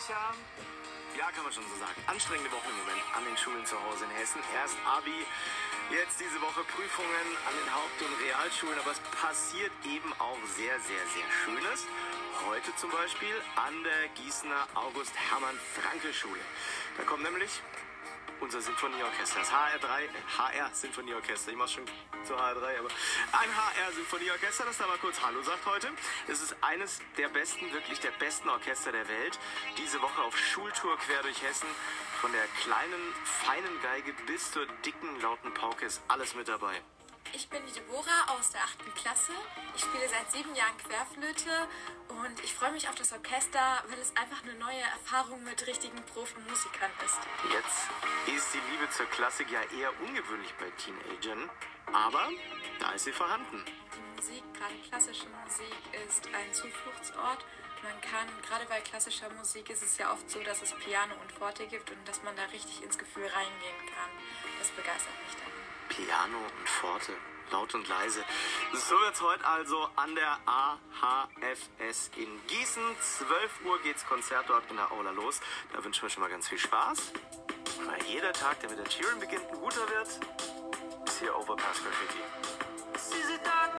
Tja, ja, kann man schon so sagen. Anstrengende Woche im Moment an den Schulen zu Hause in Hessen. Erst Abi, jetzt diese Woche Prüfungen an den Haupt- und Realschulen. Aber es passiert eben auch sehr, sehr, sehr Schönes. Heute zum Beispiel an der Gießener August-Hermann-Francke-Schule. Da kommt nämlich unser Sinfonieorchester, das HR-Sinfonieorchester. Ich mach's schon zur HR3, aber ein HR-Sinfonieorchester, das da mal kurz Hallo sagt heute. Es ist eines der besten, wirklich der besten Orchester der Welt. Diese Woche auf Schultour quer durch Hessen. Von der kleinen, feinen Geige bis zur dicken, lauten Pauke ist alles mit dabei. Ich bin die Deborah aus der 8. Klasse. Ich spiele seit 7 Jahren Querflöte und ich freue mich auf das Orchester, weil es einfach eine neue Erfahrung mit richtigen Profimusikern ist. Jetzt ist die Liebe zur Klassik ja eher ungewöhnlich bei Teenagern, aber da ist sie vorhanden. Die Musik, gerade klassische Musik, ist ein Zufluchtsort. Man kann, gerade bei klassischer Musik ist es ja oft so, dass es Piano und Forte gibt und dass man da richtig ins Gefühl reingehen kann. Das begeistert mich dann. Piano und Forte, laut und leise. So wird's heute also an der AHFS in Gießen. 12 Uhr geht's Konzert dort in der Aula los. Da wünschen wir schon mal ganz viel Spaß. Weil jeder Tag, der mit der Cheering beginnt, ein guter wird, ist hier Overpass Graffiti.